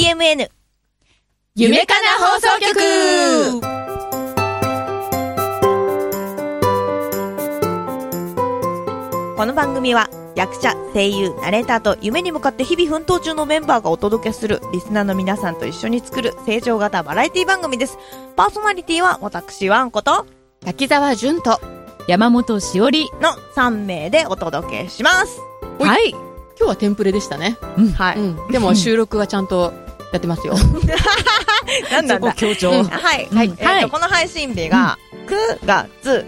BGMN 夢かな放送局。 この番組は役者、声優、ナレーターと夢に向かって日々奮闘中のメンバーがお届けするリスナーの皆さんと一緒に作る成長型バラエティ番組です。パーソナリティは私ワンこと滝沢純と山本しおりの3名でお届けします。 はい。今日はテンプレでしたね。 はい、 でも収録はちゃんとやってますよ。 なんだんだ強調、 はい、はい、この配信日が9月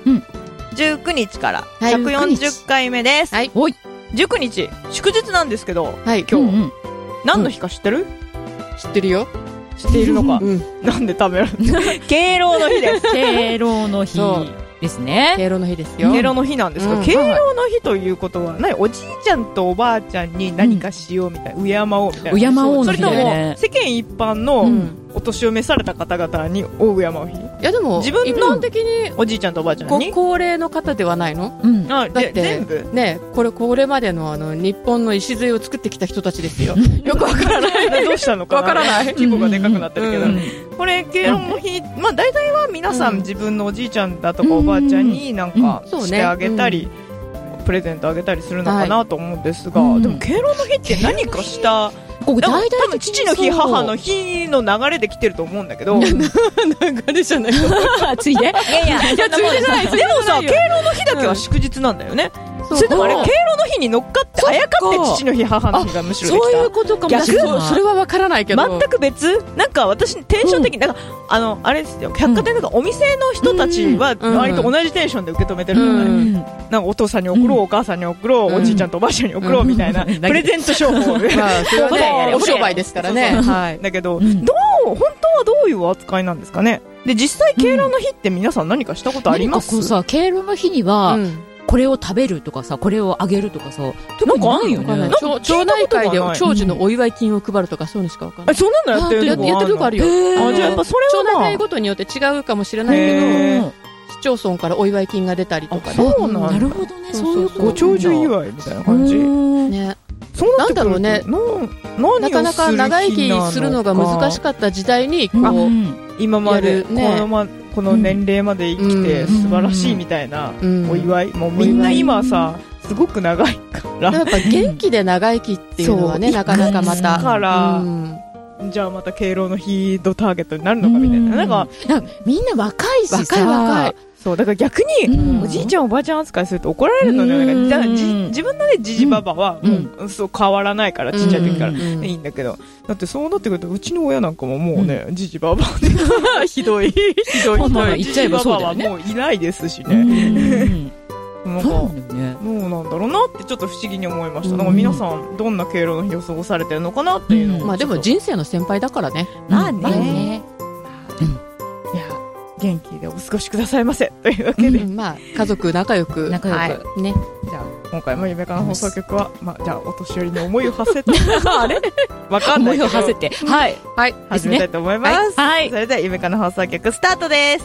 19日から140回目です。 はい、 19日祝日なんですけど、 はい、 今日、何の日か知ってる？ 知ってるよ。 知っているのか。なんで食べる？敬老の日です。 敬老の日ですね。 敬老の日ですよ。 敬老の日なんですが、敬老の日ということはおじいちゃんとおばあちゃんに何かしようみたいな、敬おうみたいな。 敬おうの日だよね。 それとも世間一般のお年を召された方々に敬う日。 いやでも自分の一般的におじいちゃんとおばあちゃんに高齢の方ではないの？ だって全部ね、これまでの日本の礎を作ってきた人たちですよ。よくわからない。 どうしたのかな。 わからない。 規模がでかくなってるけど、これ敬老の日、大体は皆さん自分のおじいちゃんだとかおばあちゃんになんかしてあげたり、プレゼントあげたりするのかなと思うんですが、でも敬老の日って何かした多分父の日母の日の流れで来てると思うんだけど、 流れじゃないついで、 いやついでじゃない。でもさ、敬老の日だけは祝日なんだよね。それでもあれ敬老の日に乗っかってあやかって父の日母の日がむしろできた。 そういうことかもしれない。それはわからないけど全く別。なんか私テンション的になんかあれですよ、百貨店とかお店の人たちは割と同じテンションで受け止めてるじゃない。なんかお父さんに送ろう、お母さんに送ろう、おじいちゃんとおばあちゃんに送ろうみたいなプレゼント商法で、それはねお商売ですからね。 だけど本当はどういう扱いなんですかね。で実際敬老の日って皆さん何かしたことあります？ 何かこうさ、敬老の日にはこれを食べるとかさ、これをあげるとかさ、特にないよね。 町内会で長寿のお祝い金を配るとか、そういうのしかわかんない。 そうなのやってるとこあるよ。 じゃあやっぱそれは町内会ごとによって違うかもしれないけど、市町村からお祝い金が出たりとかね。 そうなんだ。 なるほどね。そういうご長寿祝いみたいな感じ。 ね。なんだろうね。なかなか長生きするのが難しかった時代にこう今までこの年齢まで生きて素晴らしいみたいなお祝い。もうみんな今さすごく長いからやっぱ元気で長生きっていうのはね、なかなかまたからじゃあまた敬老の日ドターゲットになるのかみたいな。なんかみんな若いしさ、 若い。 そうだから逆におじいちゃんおばあちゃん扱いすると怒られるのね。自分のねじじばばはそう変わらないから、ちっちゃい時からいいんだけど、だってそうなってくるとうちの親なんかももうねじじばばでひどい言っちゃえばそうだよね。もういないですしね。どうなんだろうなってちょっと不思議に思いました。なんか皆さんどんな敬老の日を過ごされてるのかなっていうのを。 でも人生の先輩だからね。 まあね。いや元気でお過ごしくださいませというわけで、 家族仲良くね。じゃあ今回も夢かな放送局はじゃあお年寄りに思いを馳せてあれわかんないけど思いを馳せてはい始めたいと思います。それでは夢かな放送局スタートです。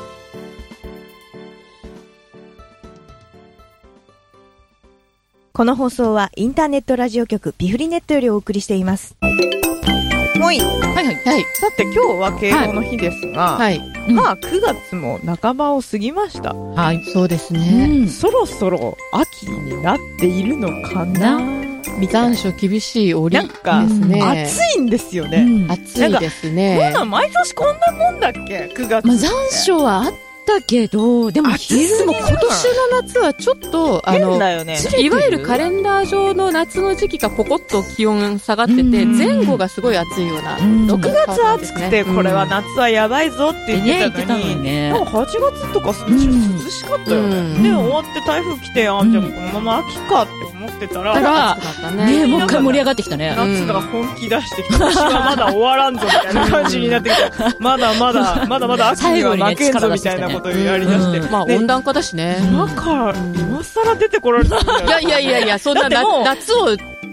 この放送はインターネットラジオ局ビフリネットよりお送りしています。もういい。さて今日は敬老の日ですが、9月も半ばを過ぎました。 そうですね。 そろそろ秋になっているのかな。 残暑厳しい折ですね。 暑いんですよね。 暑いですね。 毎年こんなもんだっけ？9月。 残暑はあったけど、でも今年の夏はちょっと変だよね。 いわゆるカレンダー上の夏の時期がポコッと気温下がってて、前後がすごい暑いような。 6月暑くてこれは夏はやばいぞって言ってたのに、8月とか涼しかったよね。で終わって台風来て、じゃあこのまま秋かって思ってたらもう一回盛り上がってきたね。 夏が本気出してきて、私はまだ終わらんぞみたいな感じになってきて、まだまだ秋には負けんぞみたいなことをやりだして、 温暖化だしね。 今更出てこられたんだよ。 いやそんな夏を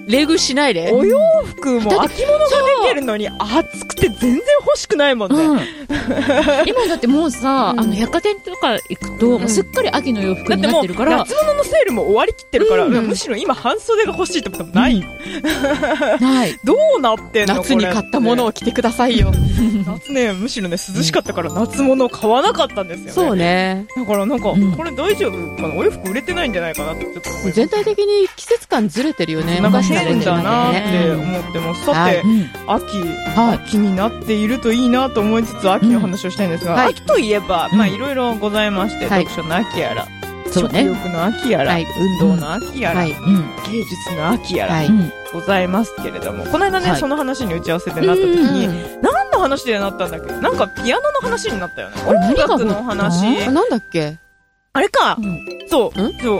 冷遇しないで。 お洋服も秋物が出てるのに暑くて全然欲しくないもんね。 今だってもうさ、百貨店とか行くと、すっかり秋の洋服になってるから。 夏物のセールも終わりきってるから、むしろ今半袖が欲しいってこともない。 ない。 どうなってんの？ 夏に買ったものを着てくださいよ。 夏ね、むしろね、涼しかったから夏物を買わなかったんですよね。 そうね。 だからなんか、これ大丈夫かな？お洋服売れてないんじゃないかなってちょっと思います。 全体的に季節感ずれてるよね。 なんか変だなって思ってます。さて、秋になっているといいなと思いつつ、秋の話をしたいんですが、秋といえば、まあいろいろございまして、読書の秋やら、食欲の秋やら、運動の秋やら、芸術の秋やら、ございますけれども、この間ね、その話に打ち合わせでなった時に、何の話でなったんだっけ？なんかピアノの話になったよね。音楽の話。 なんだっけ？ あれか、そう、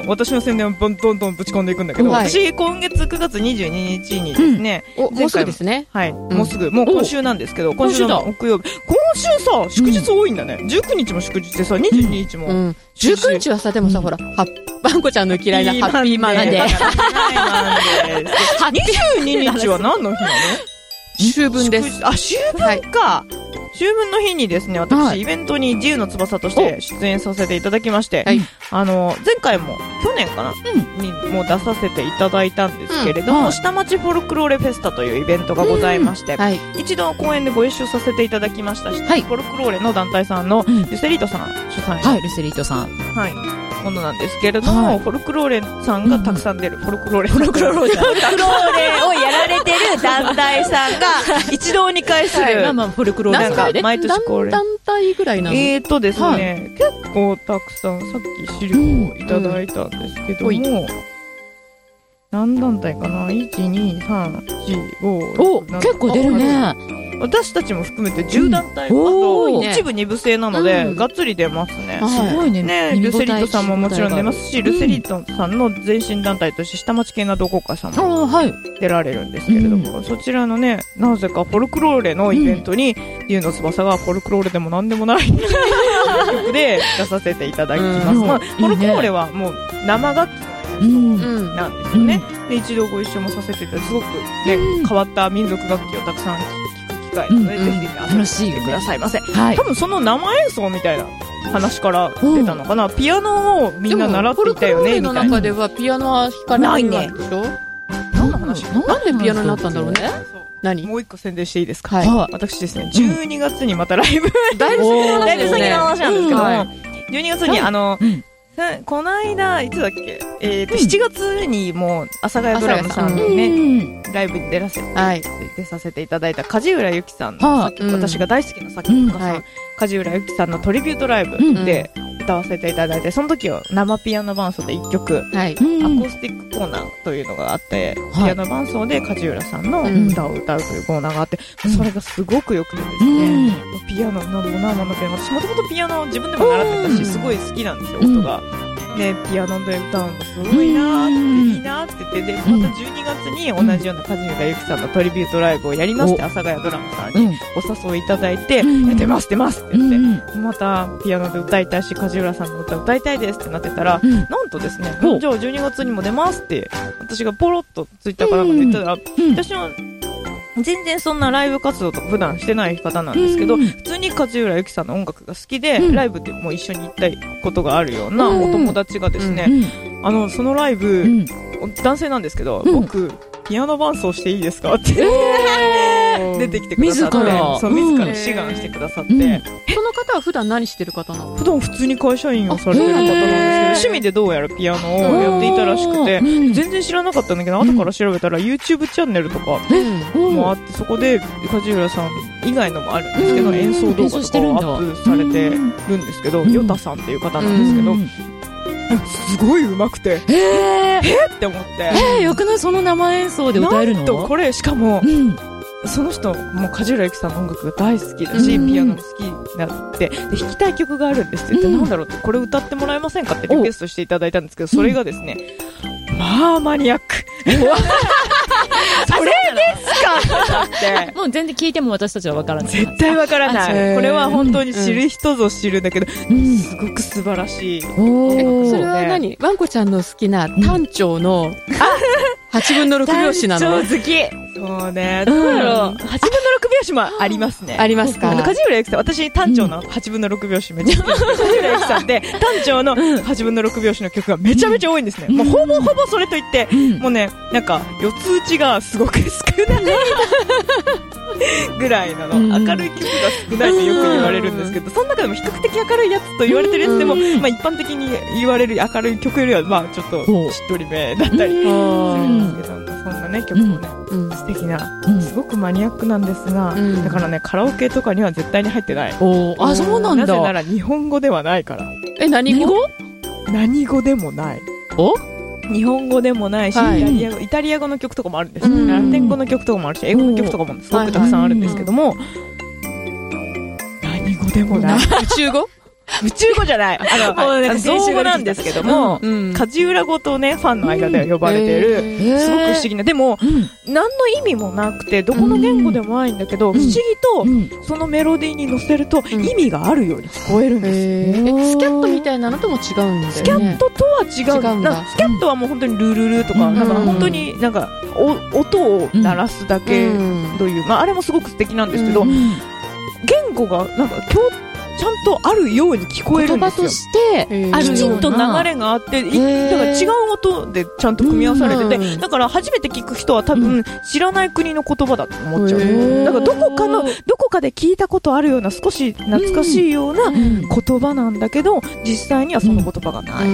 私の宣伝をどんどんぶち込んでいくんだけど、私、今月9月22日にですね、 もうすぐですね。 はい、もうすぐ、もう今週なんですけど、今週の木曜日。今週さ、祝日多いんだね。19日も祝日でさ、22日も。 19日はさ、でもさ、ほら、バンコちゃんの嫌いなハッピーマンデー。 22日は何の日なの？ 秋分です。 あ、秋分か。秋分の日にですね、私、イベントに自由の翼として出演させていただきまして、前回も、去年かなにも出させていただいたんですけれども、下町フォルクローレフェスタというイベントがございまして、一度公演でご一緒させていただきましたし、フォルクローレの団体さんのルセリートさん主催の、 ルセリートさん。 はい。ものなんですけれども、フォルクローレさんがたくさん出る、フォルクローレをやられてる団体さんが一堂に会する、 フォルクローレなんか毎年恒例。 団体ぐらいなの？ ですね、結構たくさん、さっき資料をいただいたんですけども、何団体かな？ 1、2、3、4、5、6、 結構出るね。 私たちも含めて10団体、一部二部制なので、がっつり出ますね。 すごいね。 ルセリートさんももちろん出ますし、ルセリートさんの前身団体として下町系な同好会さんも出られるんですけれども、そちらのね、なぜかフォルクローレのイベントに、竜の翼がフォルクローレでも何でもない曲で出させていただきます。フォルクローレはもう生楽器なんですよね。で、一度ご一緒もさせていただいて、すごくね、変わった民族楽器をたくさん聴く機会なので、ぜひ遊びに来てくださいませ。多分その生演奏みたいな話から出たのかな。ピアノをみんな習っていたよね、みたいな。 フォルクローレの中ではピアノは弾かないんでしょ？ 何の話？ なんでピアノになったんだろうね。何？ もう一個宣伝していいですか？私ですね、12月にまたライブ。だいぶ先の話なんですけども、12月にこの間、いつだっけ7月にもう、阿佐ヶ谷ドラムさんのね、ライブに出させていただいた、梶浦由紀さんの、私が大好きな作曲家さん、梶浦由紀さんのトリビュートライブで歌わせていただいて、その時は生ピアノ伴奏で1曲、アコースティックコーナーというのがあって、ピアノ伴奏で梶浦さんの歌を歌うというコーナーがあって、それがすごく良くてですね、ピアノ、生のピアノ、私もともとピアノ自分でも習ってたし、すごい好きなんですよ、音が。ね、ピアノで歌うのすごいなーって、いいなーって言って、で、また12月に同じような梶浦由紀さんのトリビュートライブをやりまして、阿佐ヶ谷ドラムさんにお誘いいただいて、出ますって言って、またピアノで歌いたいし、梶浦さんの歌歌いたいですってなってたら、なんとですね、じゃあ12月にも出ますって、私がポロッとツイッターかなんかで言ったら、私は、全然そんなライブ活動とか普段してない方なんですけど、普通に梶浦由紀さんの音楽が好きで、ライブでも一緒に行ったことがあるようなお友達がですね、そのライブ、男性なんですけど、僕、ピアノ伴奏していいですかって出てきてくださって、自ら志願してくださって、 その方は普段何してる方なの？ 普段普通に会社員をされてる方なんですけど、趣味でどうやらピアノをやっていたらしくて、全然知らなかったんだけど、後から調べたら YouTube チャンネルとかもあって、そこで梶浦さん以外のもあるんですけど、演奏動画とかをアップされてるんですけど、ヨタさんっていう方なんですけど、すごい上手くて、って思って。 よくない？その生演奏で歌えるの？ なんとこれ、しかも、その人、もう梶浦由紀さんの音楽が大好きだし、ピアノも好きになって、で、弾きたい曲があるんですって言って、なんだろうって、これ歌ってもらえませんかってリクエストしていただいたんですけど、それがですね、まあ、マニアック。それですかって。 もう全然聞いても私たちは分からない。 絶対分からない。これは本当に知る人ぞ知るんだけど、すごく素晴らしい。 それは何？ワンコちゃんの好きな単調の、 8分の6拍子なの。 単調好き。そうね。どうだろう。8分の6拍子もありますね。 ありますか。 梶浦由紀さん、私単調の8分の6拍子めっちゃ好きです。梶浦由紀さんって単調の8分の6拍子の曲がめちゃめちゃ多いんですね。もうほぼほぼそれといって、もうね、なんか四つ打ちがすごく少ないぐらいなの。明るい曲が少ないとよく言われるんですけど、その中でも比較的明るいやつと言われてるやつでも、まあ一般的に言われる明るい曲よりは、まあちょっとしっとりめだったりするんですけど、そんなね、曲もね、素敵な、すごくマニアックなんですが、だからね、カラオケとかには絶対に入ってない。 あ、そうなんだ。 なぜなら日本語ではないから。 何語？ 何語でもない。日本語でもないし、イタリア語の曲とかもあるんですよ。ラテン語の曲とかもあるし、英語の曲とかもすごくたくさんあるんですけども、何語でもない。 宇宙語？ 宇宙語じゃない。造語なんですけども、梶浦語とね、ファンの間では呼ばれている、すごく不思議な。でも、何の意味もなくて、どこの言語でもないんだけど、不思議と、そのメロディーに乗せると、意味があるように聞こえるんですよ。 スキャットみたいなのとも違うんだよね。 スキャットとは違うんだ。スキャットはもう本当にルルルとか、なんか本当になんか、音を鳴らすだけという、まああれもすごく素敵なんですけど、言語がなんかちゃんとあるように聞こえるんですよ。言葉としてきちんと流れがあって、だから違う音でちゃんと組み合わされてて、だから初めて聞く人は多分知らない国の言葉だと思っちゃう。だからどこかで聞いたことあるような少し懐かしいような言葉なんだけど、実際にはその言葉がない。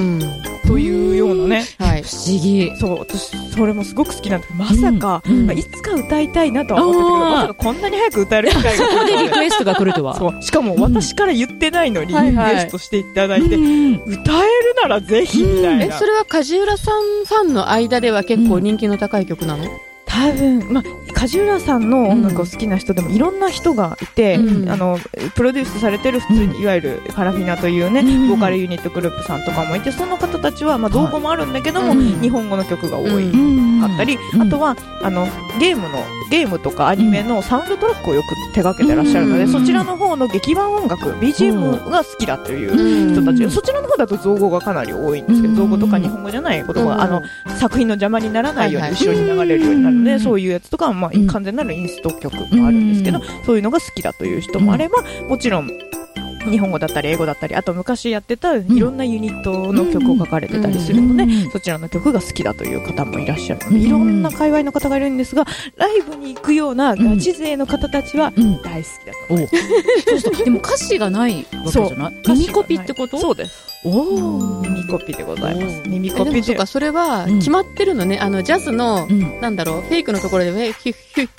というようなね。 不思議。 そう、私、それもすごく好きなんですけど、まさか、いつか歌いたいなとは思ってたけど、まさかこんなに早く歌える機会が。 ここでリクエストが来るとは。 そう。しかも私から言ってないのに、リクエストしていただいて、歌えるならぜひ、みたいな。 それは梶浦さんファンの間では結構人気の高い曲なの？ 多分、まあ、梶浦さんの音楽を好きな人でもいろんな人がいて、プロデュースされてる普通に、いわゆるパラフィナというね、ボーカルユニットグループさんとかもいて、その方たちは、まあ、同語もあるんだけども、日本語の曲が多いかったり、あとは、ゲームとかアニメのサウンドトラックをよく手掛けてらっしゃるので、そちらの方の劇版音楽、BGM が好きだという人たち、そちらの方だと造語がかなり多いんですけど、造語とか日本語じゃないことが、作品の邪魔にならないように後ろに流れるようになるので、そういうやつとかは、まあ、完全なるインスト曲もあるんですけど、そういうのが好きだという人もあれば、もちろん、日本語だったり英語だったり、あと昔やってたいろんなユニットの曲を書かれてたりするので、そちらの曲が好きだという方もいらっしゃるので、いろんな界隈の方がいるんですが、ライブに行くようなガチ勢の方たちは大好きだと思います。 でも歌詞がないわけじゃない？耳コピってこと？ そうです。耳コピでございます。耳コピで。 そうか、それは決まってるのね。ジャズの、なんだろう、フェイクのところで、フェイク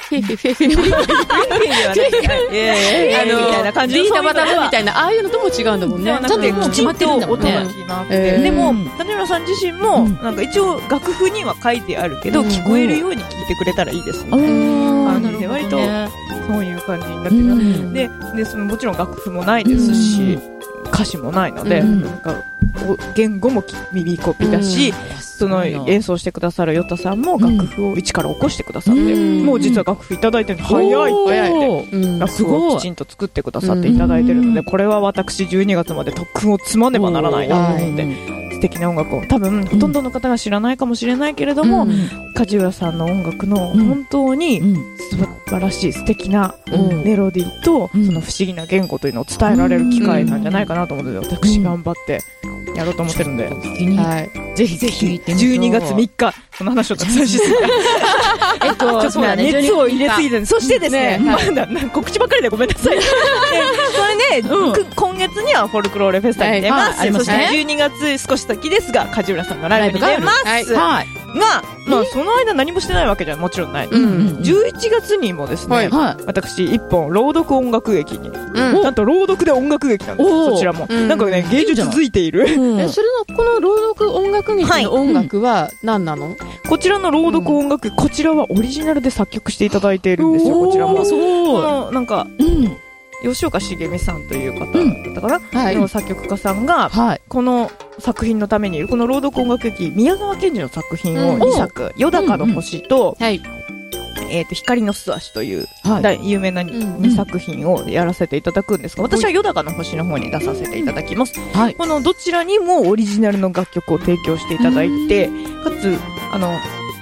みたいな感じで、ダバダバみたいな、ああいうのとも違うんだもんね。 だって決まってるんだもんね。でも、谷村さん自身も、なんか一応楽譜には書いてあるけど、聞こえるように聞いてくれたらいいですみたいな感じで、割とそういう感じになってる。で、もちろん楽譜もないですし、歌詞もないので、なんか言語も耳コピだし、その演奏してくださるヨタさんも楽譜を一から起こしてくださって、もう実は楽譜いただいてるの早いって楽譜をきちんと作ってくださっていただいてるので、これは私12月まで特訓を積まねばならないなと思って、素敵な音楽を多分ほとんどの方が知らないかもしれないけれども、梶浦さんの音楽の本当に素晴らしい素敵なメロディーとその不思議な言語というのを伝えられる機会なんじゃないかなと思うので、私頑張ってやろうと思ってるんで、ぜひぜひ12月3日その話をたくさんしすぎたちょっと熱を入れすぎて、そしてですね、まだ告知ばっかりでごめんなさい。それね、今月にはフォルクローレフェスタに出ます。そして12月少し先ですが、梶浦さんがライブに出ますが、まあその間何もしてないわけじゃもちろんない。11月にもですね、私一本朗読音楽劇に、なんと朗読で音楽劇なんです。そちらもなんかね、芸術づいている。 それのこの朗読音楽劇の音楽は何なの？ こちらの朗読音楽、こちらはオリジナルで作曲していただいているんですよ。こちらもなんか吉岡茂美さんという方だったかな、の作曲家さんが、この作品のために、この朗読音楽劇、宮沢賢治の作品を2作、よだかの星と、光の素足という有名な2作品をやらせていただくんですが、私はよだかの星の方に出させていただきます。このどちらにもオリジナルの楽曲を提供していただいて、かつ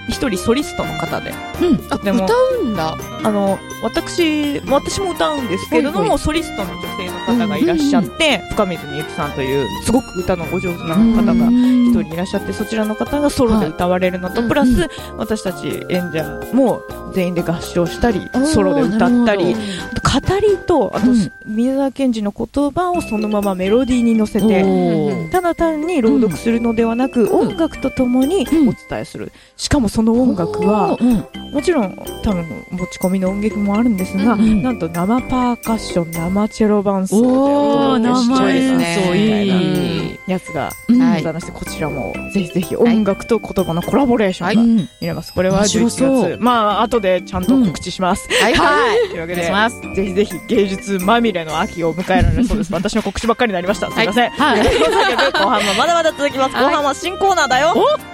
一人ソリストの方で。 歌うんだ。 私も歌うんですけれども、ソリストの女性の方がいらっしゃって、深水みゆきさんという、すごく歌のお上手な方が一人いらっしゃって、そちらの方がソロで歌われるのと、プラス、私たち演者も全員で合唱したり、ソロで歌ったり、語りと、あと、宮沢賢治の言葉をそのままメロディーに乗せて、ただ単に朗読するのではなく、音楽とともにお伝えする。しかもその音楽は、もちろん多分持ち込みの音楽もあるんですが、なんと生パーカッション、生チェロ伴奏でお届けしていいやつがございまして、こちらもぜひぜひ音楽と言葉のコラボレーションが見れます。これは11月、まあ後でちゃんと告知します。はい。というわけで、ぜひぜひ芸術まみれの秋を迎えられるそうです。私の告知ばっかりになりました。すいません。というわけで後半もまだまだ続きます。後半は新コーナーだよ。